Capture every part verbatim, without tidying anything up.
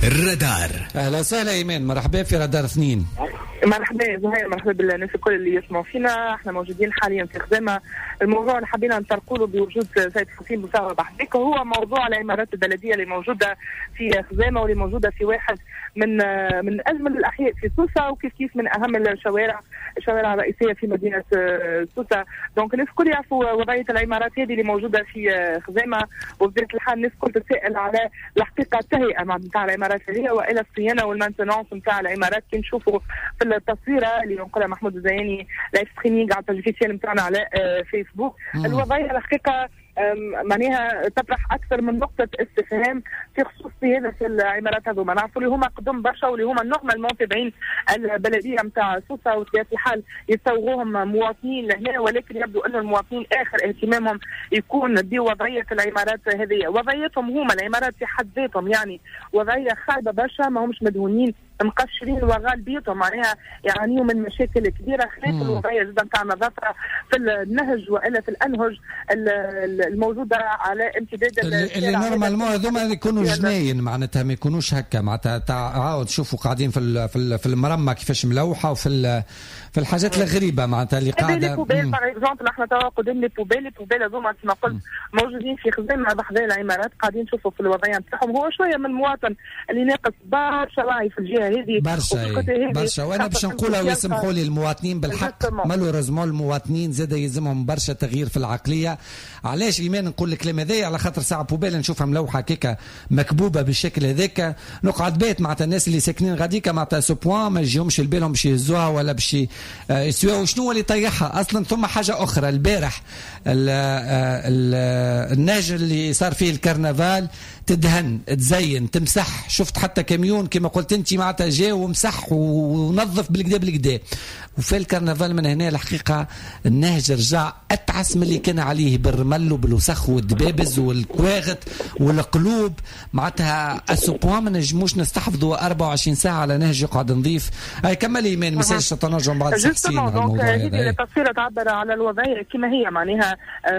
الرادار. اهلا وسهلا ايمان، مرحبا في رادار اثنين. مرحبا زهير، مرحبا بالناس الكل اللي يسمعوا فينا. احنا موجودين حاليا في خزامه. الموضوع اللي حبينا نطرقوا له بوجود سيد حسين بوساوة بحذيك هو موضوع العمارات البلديه اللي موجوده في خزامه واللي موجوده في واحد من من اجمل الاحياء في سوسه، وكيف كيف من اهم الشوارع الشوارع الرئيسيه في مدينه سوسه. دونك الناس الكل يعرفوا وضعيه العمارات هذه اللي موجوده في خزامه، وبطبيعه الحال الناس الكل تتساءل على الحقيقه التهيئه نتاع العمارات هذه والى الصيانه والمانتنونس نتاع العمارات. كي نشوفوا في التصويره اللي ينقلها محمود الزياني لايف ستريمينغ على الباج اوفيسيال نتاعنا على فيسبوك، الوضعيه الحقيقه معناها تطرح اكثر من نقطه استفهام في خصوص صيانه العمارات هذوما. نعرفوا اللي هما قدم برشا واللي هما نورمالمون تابعين البلديه نتاع سوسه، وبطبيعه الحال يسوقوهم مواطنين لهنا، ولكن يبدو ان المواطنين اخر اهتمامهم يكون بوضعيه العمارات هذه. وضعيتهم هما العمارات في حد ذاتهم يعني وضعيه خايبه برشا، ما همش مدهونين مقشرين وغالبيتهم معناها يعانيوا من مشاكل كبيره، خلاف الوضعيه جدا تاع النظافه في النهج والا في الانهج الموجوده على امتداد اللي نورمالمون هذوما يكونوا جناين معناتها ما يكونوش هكا معناتها عاود شوفوا قاعدين في في المرمى كيفاش ملوحه وفي في الحاجات الغريبه معناتها اللي قاعده. لي بوبيل باغ اكزومبل احنا توا قدام لي بوبيل لي بوبيل هذوما كما قلت موجودين في خزامه بحذا العمارات، قاعدين نشوفوا في الوضعيه نتاعهم. هو شويه من المواطن اللي ناقص برشا وعي في الجهه هذه برشا برشا. وانا باش نقولها ويسمحوا لي المواطنين بالحق مالوريزمون المواطنين زاد يلزمهم برشا تغيير في العقليه. علاش ايمان نقول الكلام هذايا؟ على خاطر ساعه بوبيل نشوفها ملوحه كيكا مكبوبه بالشكل هذاك، نقعد بيت معناتها الناس اللي ساكنين غاديكا معناتها سو بوان ما يجيهمش البالهم باش يهزوها ولا باش يسويها. وشنو اللي طيحها اصلا؟ ثم حاجه اخرى، البارح النهج اللي صار فيه الكرنفال تدهن تزين تمسح، شفت حتى كاميون كما قلت انت معناتها جا ومسح ونظف بالكدا بالكدا. وفي الكرنفال من هنا الحقيقه النهج رجع اتعس من اللي كان عليه بالرمل وبالوسخ والدبابز والكواغط والقلوب معناتها اسوبوان ما نجموش نستحفظوا أربعة وعشرين ساعه على نهج يقعد نظيف. هاي كمل ايمان مساج تنرجع بعد تحسين الموضوع هذا. هذه التصويره تعبر على الوضعيه كما هي معناها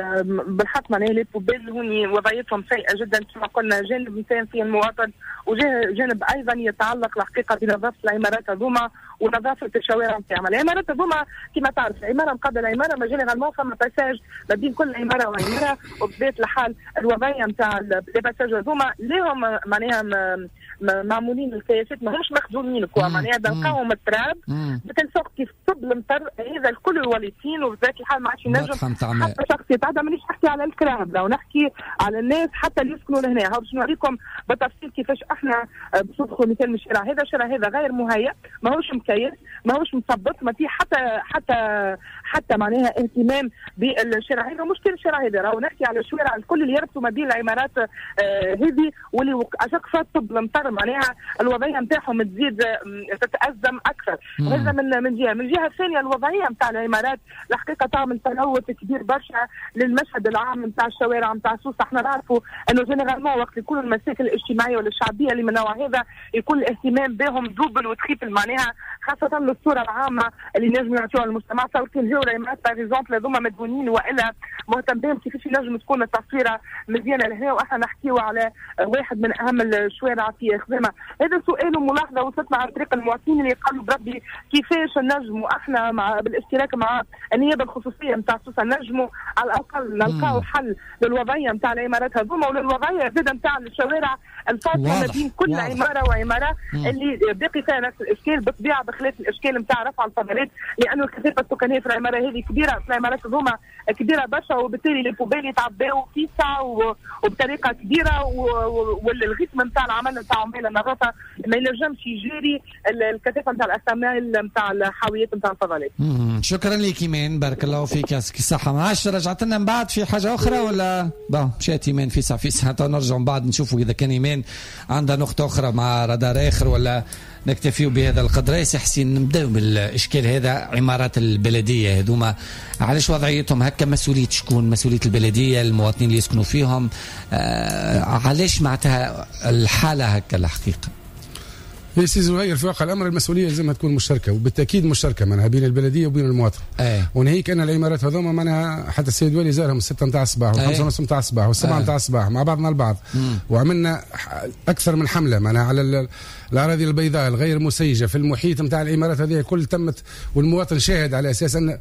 بالحق معناها لي بوبيل هوني وضعيتهم سيئه جدا كما قلنا، جانب مثال في المواطن وجانب ايضا يتعلق الحقيقه بنظافه العمارات هذوما ونظافه الشوارع نتاعهم. العمارات هذوما كما تعرف العماره مقابل العماره ما جينيرالمون فما باساج ما بين كل عماره وعماره، وبطبيعه الحال الوضعيه نتاع لي باساج هذوما ليهم معناها معمولين الكياسات ماهمش مخزونين كوا معناها بنلقاوهم التراب بكل سوق كيف صب المطر هذا الكل يولي طين، وبطبيعه الحال ما عادش ينجم حتى شخص يتعدى. مانيش نحكي على الكراب، لو نحكي على الناس حتى اللي يسكنوا لهنا. هاو باش نوريكم بالتفصيل كيفاش احنا باش ندخلوا مثال من الشارع هذا. الشارع هذا غير مهيأ، ماهوش مكيف، ماهوش مثبط، ما فيه حتى حتى حتى معناها اهتمام بالشارع هذا. مشكل الشارع هذا راهو نحكي على الشوارع الكل اللي يربطوا ما بين العمارات آه هذه واللي عشان طب المطر معناها الوضعيه نتاعهم تزيد تتأزم اكثر. هذا من من جهه. من جهه الثانيه الوضعيه نتاع العمارات الحقيقه تعمل تلوث كبير برشا للمشهد العام نتاع الشوارع نتاع سوسه. احنا نعرفوا انه جينيرالمون وقت يكون المشاكل الاجتماعيه والشعبيه اللي من نوع هذا يكون الاهتمام بهم دوبل وتخيفل معناها خاصه للصوره العامه اللي نجم يعطيوها المجتمع. سواء كان جاو العمارات باغ اكزومبل هذوما مدهونين والا مهتم بهم كيفاش ينجم تكون التصويره مزيانه لهنا. واحنا نحكيو على واحد من اهم الشوارع في خزامه. هذا سؤال وملاحظه وصلتنا عن طريق المواطنين اللي قالوا بربي كيفاش نجموا احنا مع بالاشتراك مع النيابه الخصوصيه نتاع سوسه نجموا على الاقل نلقاو حل للوضعيه نتاع العمارات هذوما وللوضعيه زاده نتاع الشوارع الفاصله ما بين كل واضح. عماره وعماره مم. اللي باقي فيها نفس الاشكال بالطبيعه بخلاف الاشكال نتاع رفع الفضلات، لانه الكثافه السكانيه في العماره هذه كبيره، في العمارات هذوما كبيره برشا، وبالتالي لي بوبيل يتعباو كيسه وبطريقه كبيره، والريتم نتاع العمل نتاعهم بين النظافه ما ينجمش يجري الكثافه نتاع الاحتمال نتاع الحاويات نتاع الفضلات. شكرا لك ايمان، بارك الله فيك، يعطيك الصحه. معاش رجعت لنا من بعد في حاجه اخرى ولا با مشات ايمان في ساعه في ساعه نرجع من بعد نشوفوا اذا كان ايمان عندها نقطه اخرى مع رادار اخر ولا نكتفيوا بهذا القدر. يا حسين نبداو بالاشكال هذا. عمارات البلديه هذوما علاش وضعيتهم هكا؟ مسؤوليه شكون؟ مسؤوليه البلديه، المواطنين اللي يسكنوا فيهم. آه علاش معناتها الحاله هكا الحقيقه؟ في سي زهير في واقع الامر المسؤوليه لازم تكون مشتركه، وبالتاكيد مشتركه معناها بين البلديه وبين المواطن. ايه. وناهيك ان العمارات هذوما معناها حتى السيد والي زارهم الستة نتاع الصباح والخمسة ونص نتاع الصباح والسبعة نتاع الصباح مع بعضنا البعض. مم. وعملنا اكثر من حمله معناها على الاراضي البيضاء الغير مسيجه في المحيط نتاع العمارات هذه كل تمت، والمواطن شاهد على اساس ان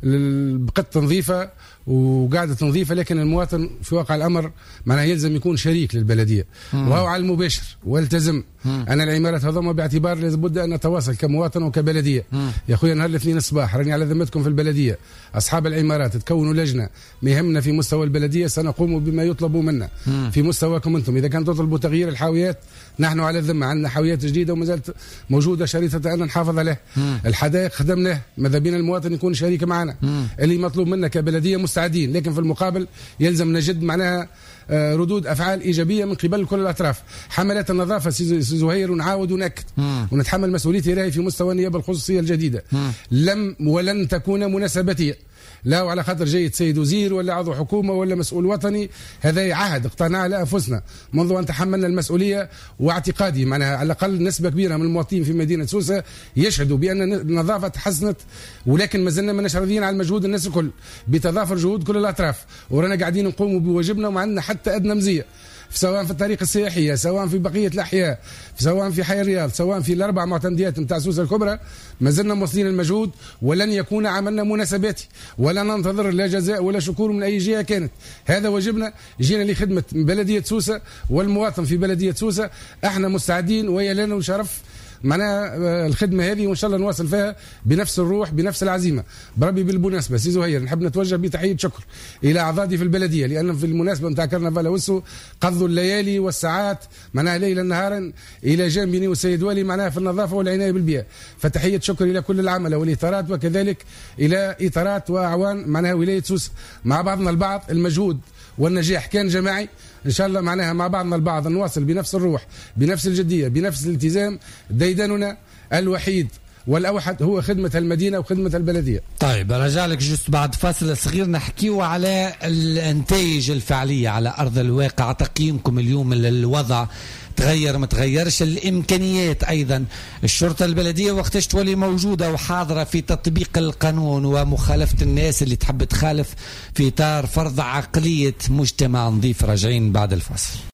بقت تنظيفه وقاعده تنظيفه، لكن المواطن في واقع الامر معناها يلزم يكون شريك للبلديه. مم. وهو على المباشر والتزم. مم. انا العمارات هذوما باعتبار لابد ان نتواصل كمواطن وكبلديه. مم. يا اخويا نهار الاثنين الصباح راني على ذمتكم في البلديه، اصحاب العمارات تكونوا لجنه ما يهمنا في مستوى البلديه سنقوم بما يطلب منا. مم. في مستواكم انتم، اذا كان تطلبوا تغيير الحاويات نحن على الذمه، عندنا حاويات جديده وما زالت موجوده شريطه ان نحافظ عليها. الحدائق خدمناه، ماذا بينا المواطن يكون شريك معنا. مم. اللي مطلوب منا كبلديه مستعدين، لكن في المقابل يلزم نجد معناها ردود افعال ايجابيه من قبل كل الاطراف. حملات النظافه سي زهير ونعاود ونأكد ونتحمل مسؤوليتي راهي في مستوى النيابه الخصوصيه الجديده. مم. لم ولن تكون مناسبتيه لا وعلى خاطر جيد سيد وزير ولا عضو حكومه ولا مسؤول وطني، هذا عهد اقتنع على انفسنا منذ ان تحملنا المسؤوليه، واعتقادي معناها على الاقل نسبه كبيره من المواطنين في مدينه سوسه يشهدوا بان النظافه تحسنت، ولكن ما زلنا ماناش راضيين على المجهود الناس الكل بتضافر جهود كل الاطراف، ورانا قاعدين نقوموا بواجبنا وما عندنا حتى ادنى مزيه، سواء في الطريق السياحيه، سواء في بقيه الاحياء، سواء في حي الرياض، سواء في الاربع معتمديات نتاع سوسه الكبرى، ما زلنا موصلين المجهود، ولن يكون عملنا مناسباتي ولا ننتظر لا جزاء ولا شكور من اي جهه كانت. هذا واجبنا، جينا لخدمه بلديه سوسه والمواطن في بلديه سوسه، احنا مستعدين ويا لنا وشرف معناها الخدمه هذه، وان شاء الله نواصل فيها بنفس الروح بنفس العزيمه. بربي بالمناسبه سي زهير نحب نتوجه بتحيه شكر الى اعضائي في البلديه، لان في المناسبه نتاع كرنفال وسو قضوا الليالي والساعات معناها ليلا نهارا الى جانبي والسيد والي معناها في النظافه والعنايه بالبيئه. فتحيه شكر الى كل العمل والاطارات، وكذلك الى اطارات واعوان معناها ولايه سوسه. مع بعضنا البعض المجهود والنجاح كان جماعي، ان شاء الله معناها مع بعضنا البعض نواصل بنفس الروح بنفس الجديه بنفس الالتزام. ديدننا الوحيد والاوحد هو خدمه المدينه وخدمه البلديه. طيب رجع لك جست بعد فاصل صغير نحكيو على النتائج الفعليه على ارض الواقع، تقييمكم اليوم للوضع، تغير ما تغيرش، الامكانيات ايضا، الشرطه البلديه وقتاش تولي موجوده وحاضره في تطبيق القانون ومخالفه الناس اللي تحب تخالف في اطار فرض عقليه مجتمع نظيف. راجعين بعد الفاصل.